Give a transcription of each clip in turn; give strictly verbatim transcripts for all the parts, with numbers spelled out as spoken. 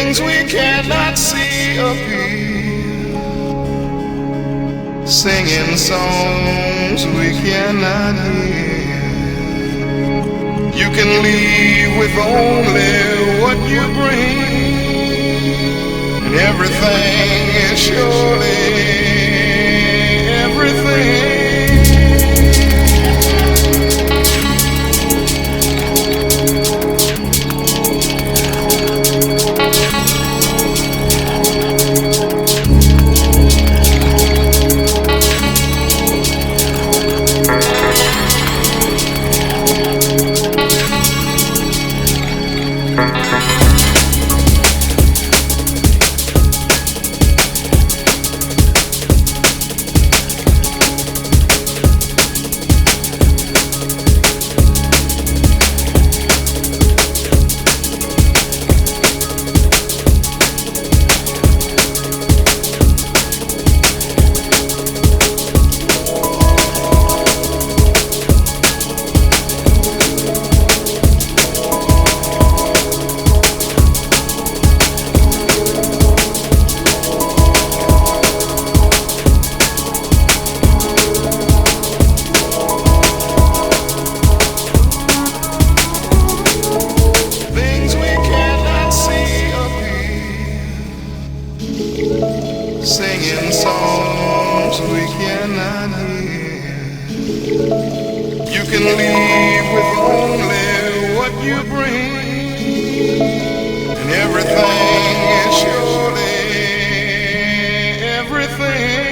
Things we cannot see appear, singing songs we cannot hear. You can leave with only what you bring, and everything is surely everything. Singing songs we cannot hear. You can leave with only what you bring, and everything is surely everything.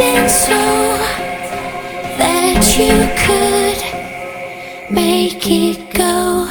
dancing so that you could make it go.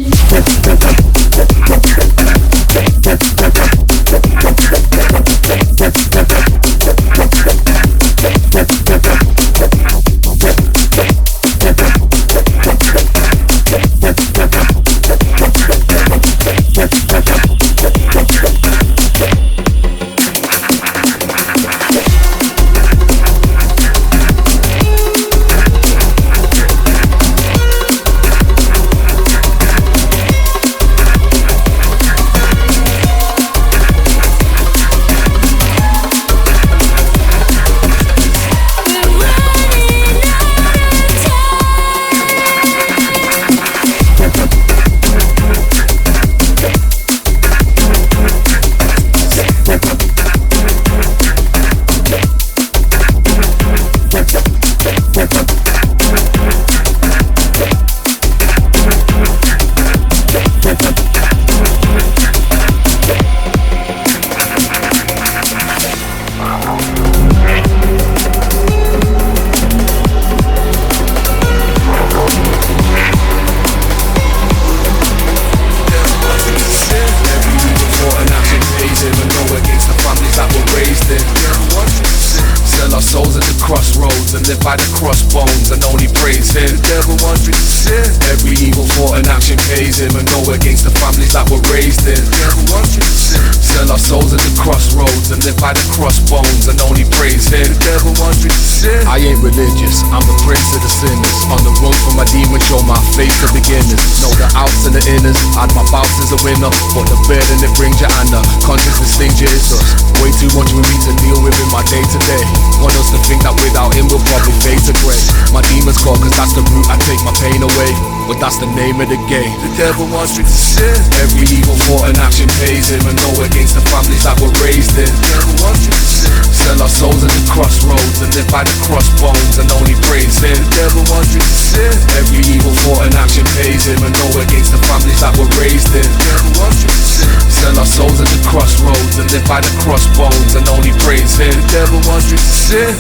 By the crossbones and only praise him. The devil wants me to sin. Every evil thought and action pays him and go against the families that were raised in. The devil wants me to sin. Sell our souls at the crossroads and live by the crossbones and only praise him. The devil wants me to sin. I ain't religious, I'm the prince of the sinners. On the road from my demon, show my face to beginners. Know the outs and the inners. Had my bouts as a winner, but the burden it brings you and the consciousness things you is us. Way too much with me to deal with in my day to day. Want us to think that without him we'll probably fade to grey. My demons call cause that's the route I take my pain away. But that's the name of the game. The devil wants me to sin. Every evil thought and action pays him and go against the families that were raised in. The devil wants me to sin. Sell our souls at the crossroads and live by the crossbones and only praise him. The devil wants me to sin. Every evil thought and action pays him and go against the families that were raised in. The devil wants me to sin. Sell our souls at the crossroads and live by the crossbones and only praise him. The devil wants me to sin.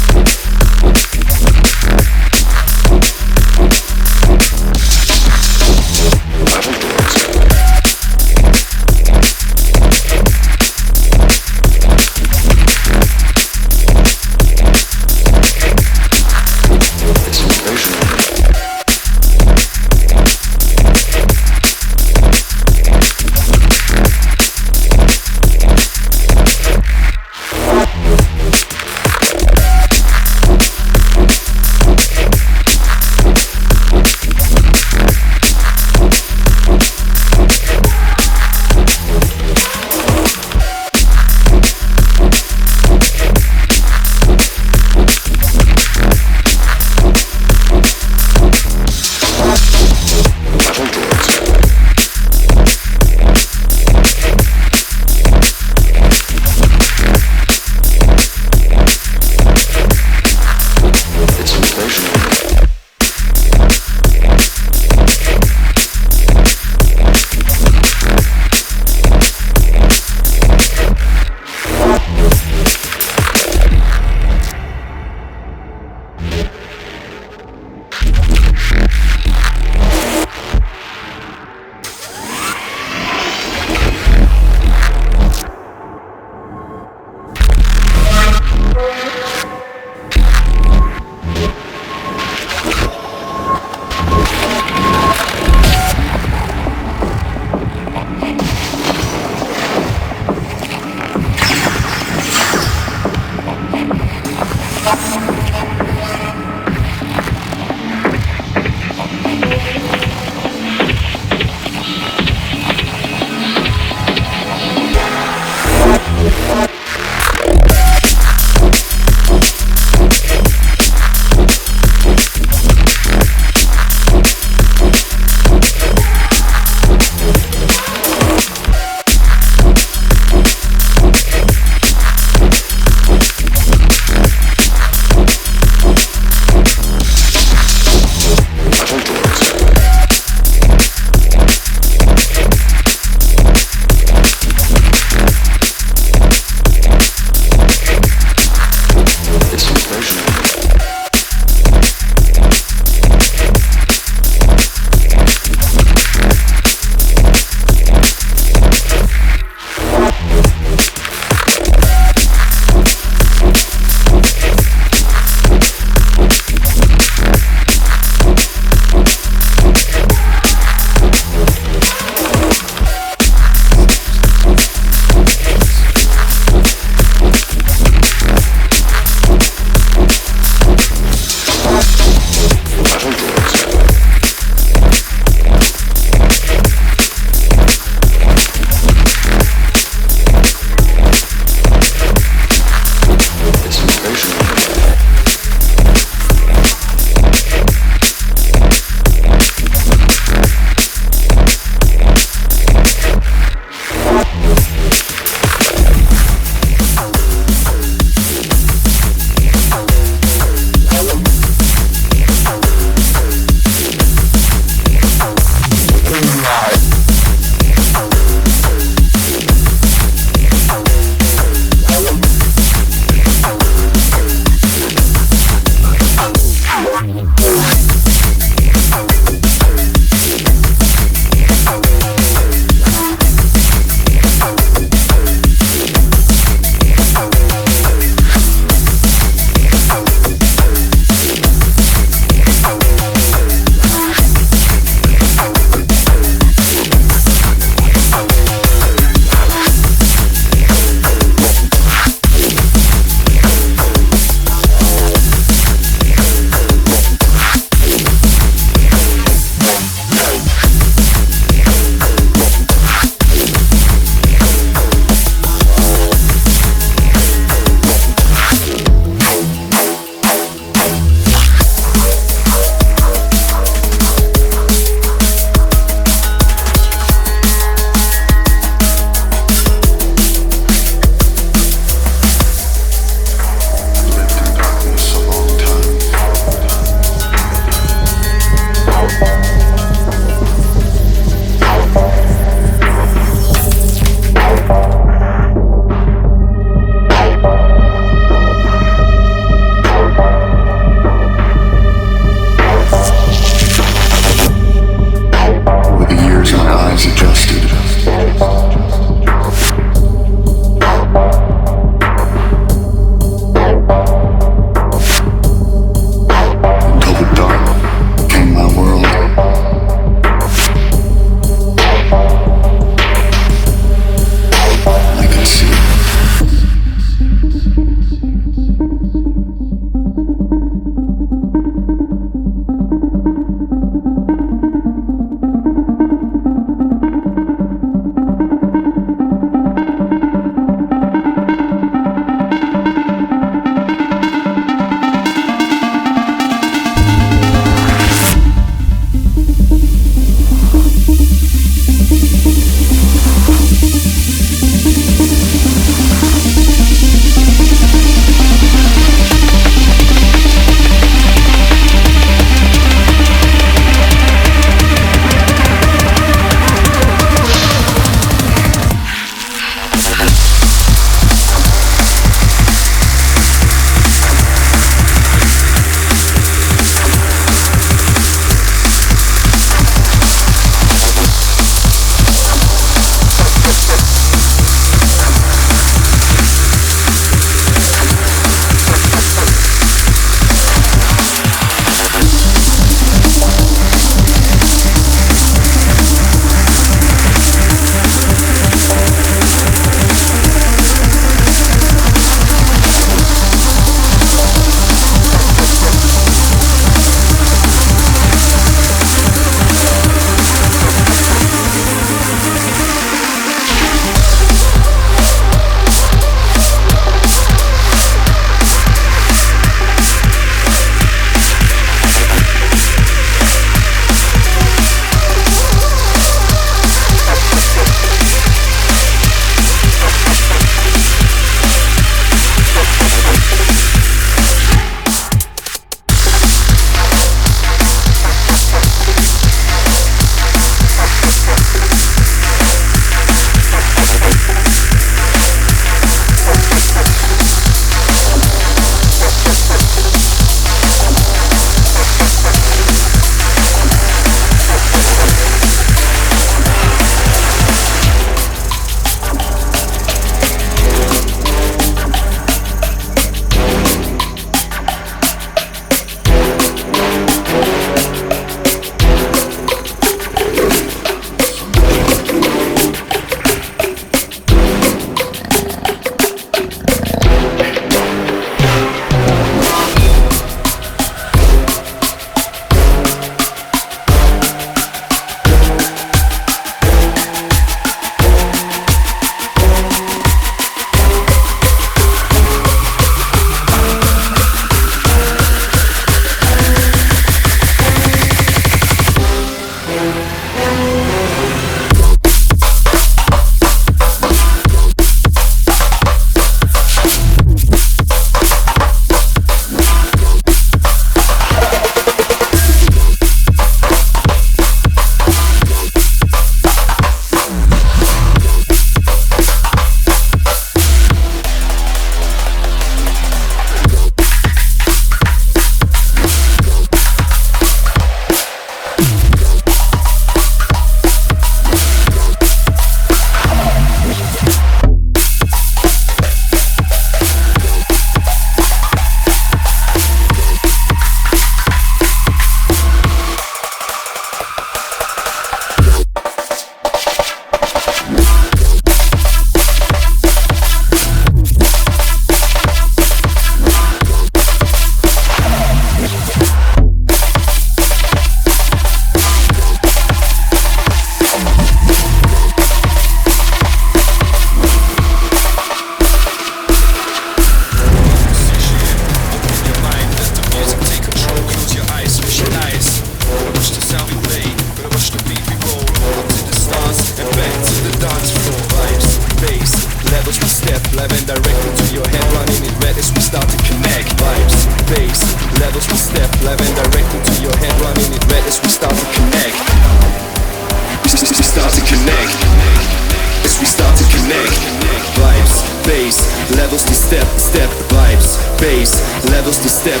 connect. As we start to connect. Vibes, bass, levels to step, step. Vibes, bass, levels to step.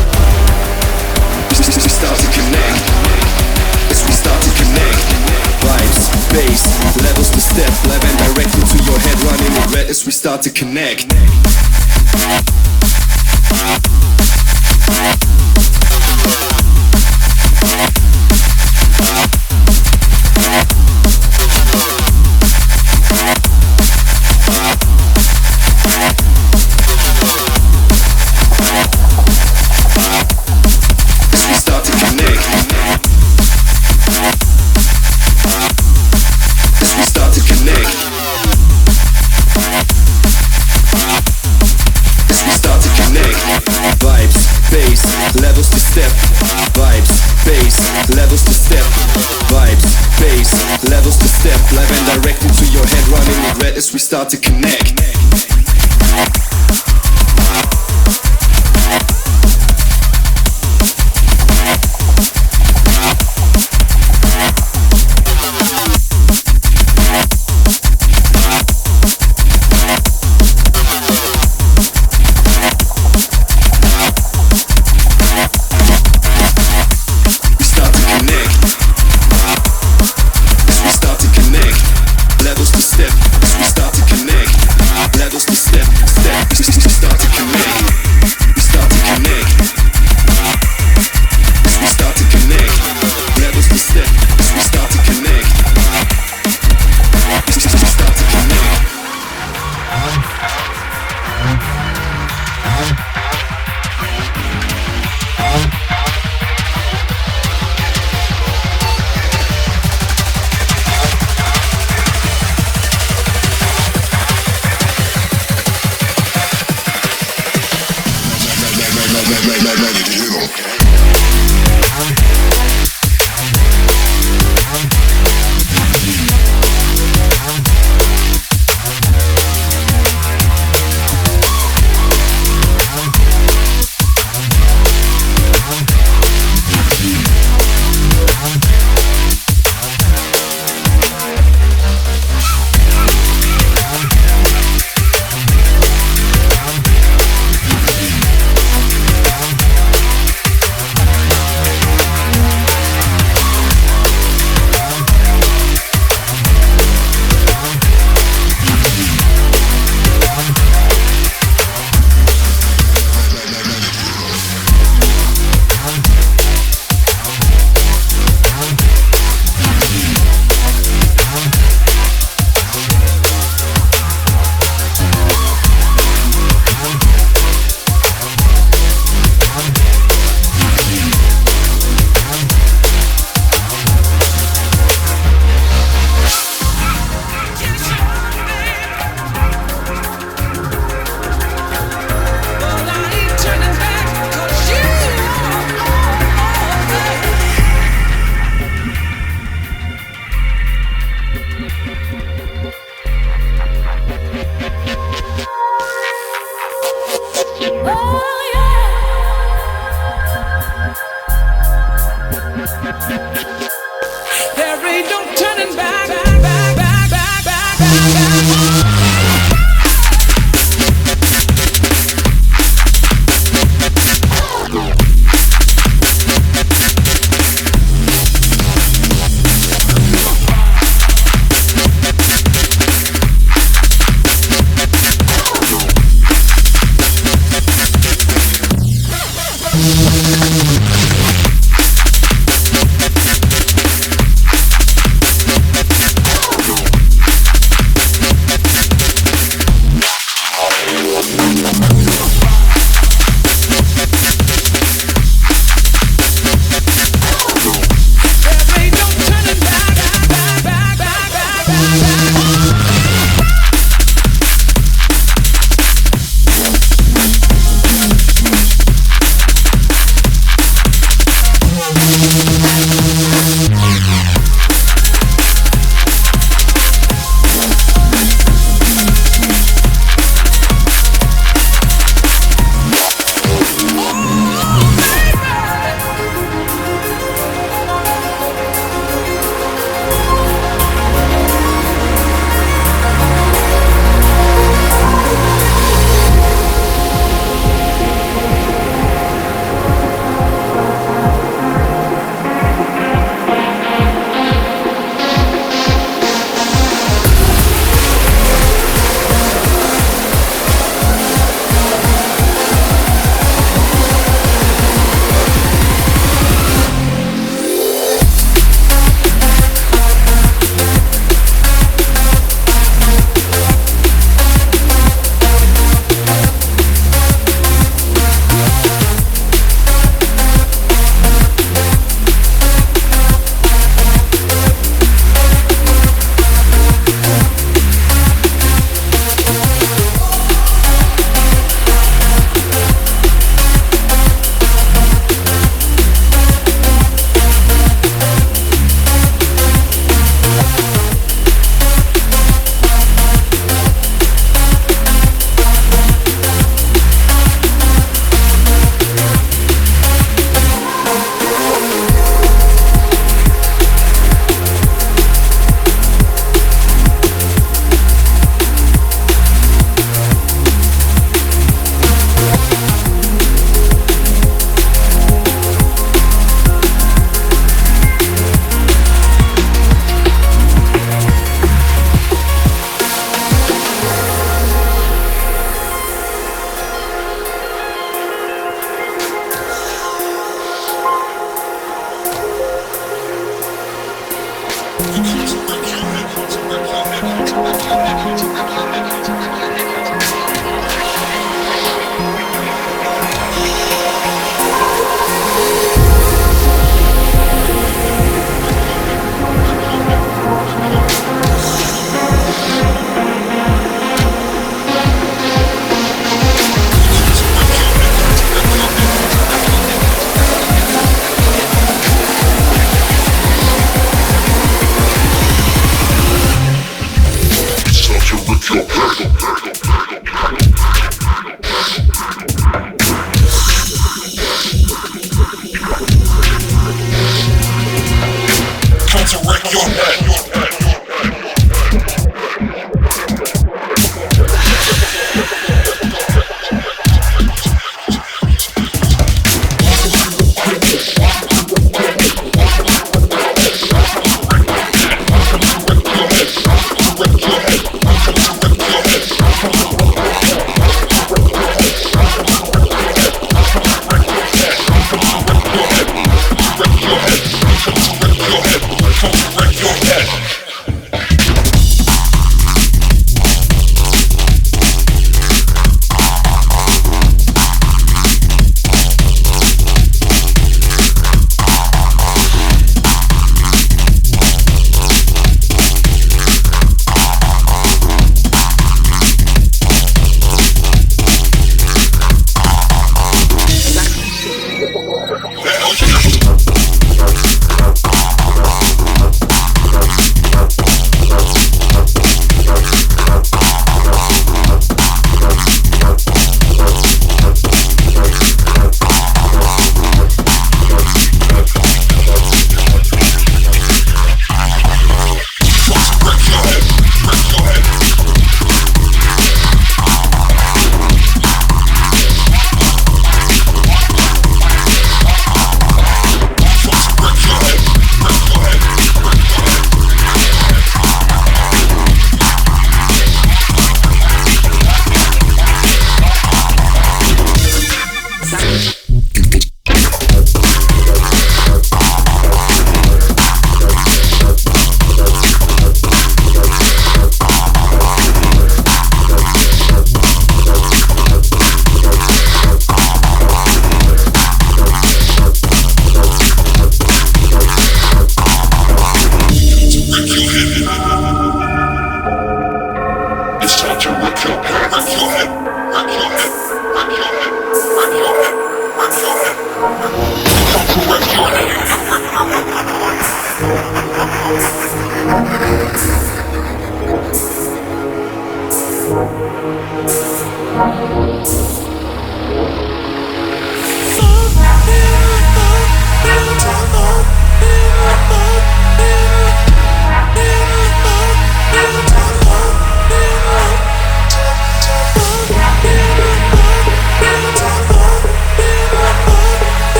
As we start to connect. As we start to connect. Vibes, bass, levels to step. Live and direct into your head, running in red as we start to connect. Levels to step, vibes, bass, levels to step, vibes, bass, levels to step, live and direct into your head, running in red as we start to connect. Levels to step, as we start to connect.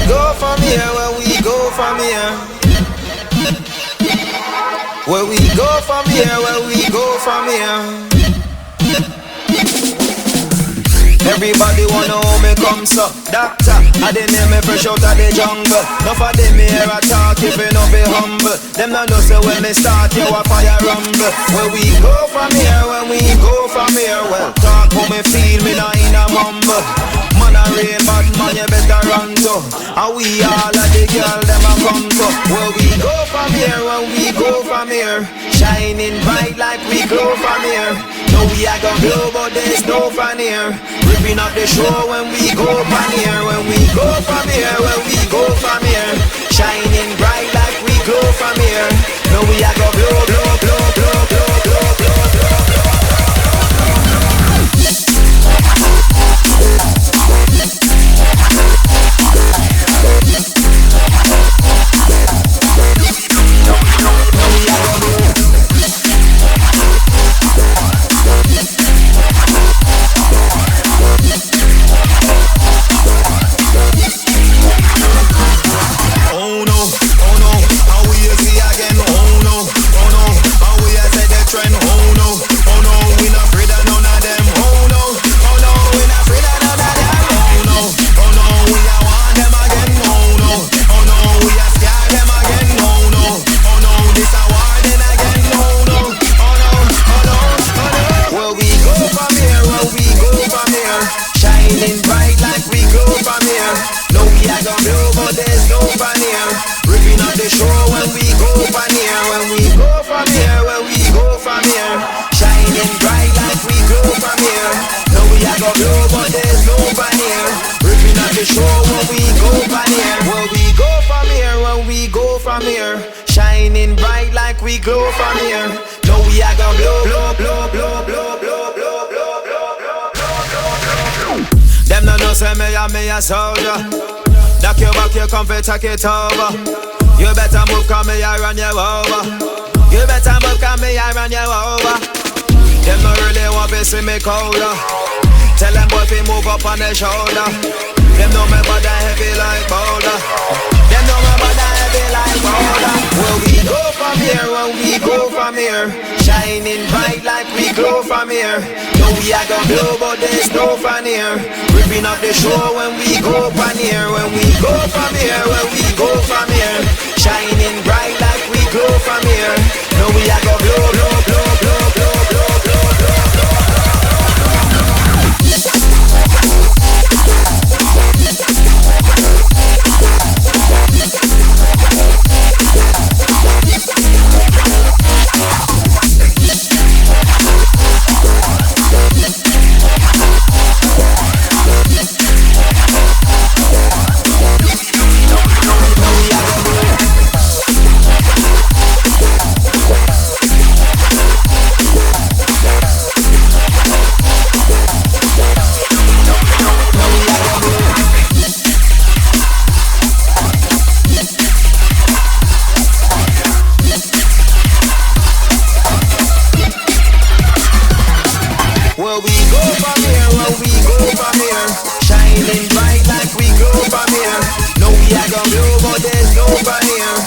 go from here, where we go from here. Where we go from here, where we go from here. Everybody wanna know me come so Doctor, I didn't hear me fresh out of the jungle. Enough of them here I talk if you no be humble. Them no know say when me start you a fire rumble. Where we go from here, when we go from here. Well, talk how me feel, me not in a mumble. Man a rain, bad man you better run to. And we all of the girl them a come to. Where we go from here, when we go from here. Shining bright like we glow from here. No we a go glow but there's no fan here. Ripping up the show when we go from here. When we go from here, when we go from here. Shining bright like we glow from here. No we a go glow, glow, glow, glow, glow, glow, glow, glow, glow. Glow from here. No, we are gonna blow, blow, blow, blow, blow, blow, blow, blow, blow, blow, blow, blow. Them no know say me a me a soldier. Duck your back, you come fi take it over. You better move, come me a run you over. You better move, come me a run you over. Them no really want to see me colder. Tell them boy fi move up on their shoulder. Them know me body heavy like boulder. Them know me body heavy like boulder. Where we go from here, when we go from here. Shining bright like we glow from here. No we are gonna blow but there's no fan here. Ripping up the show when we go from here. When we go from here, when we go from here. Shining bright like we glow from here. No we are gonna blow, blow, blow, blow, blow, blow, blow, blow, blow. Shining bright like we glow from here. No we are gonna blow but there's no fan here.